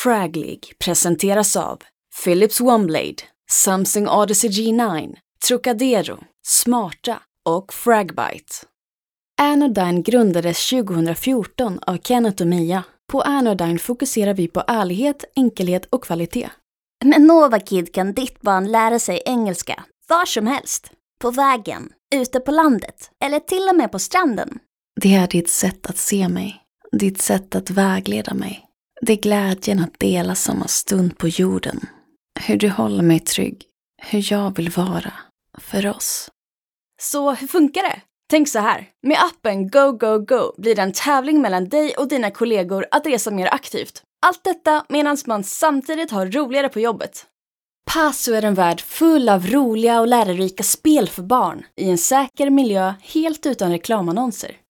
Frag League presenteras av Philips OneBlade, Samsung Odyssey G9, Trocadero, Smarta och Fragbite. Anodyne grundades 2014 av Kenneth och Mia. På Anodyne fokuserar vi på ärlighet, enkelhet och kvalitet. Med NovaKid kan ditt barn lära sig engelska var som helst. På vägen, ute på landet eller till och med på stranden. Det är ditt sätt att se mig. Ditt sätt att vägleda mig. Det är glädjen att dela samma stund på jorden. Hur du håller mig trygg. Hur jag vill vara. För oss. Så hur funkar det? Tänk så här. Med appen Go Go Go blir det en tävling mellan dig och dina kollegor att resa mer aktivt. Allt detta medan man samtidigt har roligare på jobbet. Paso är en värld full av roliga och lärorika spel för barn. I en säker miljö helt utan reklamannonser.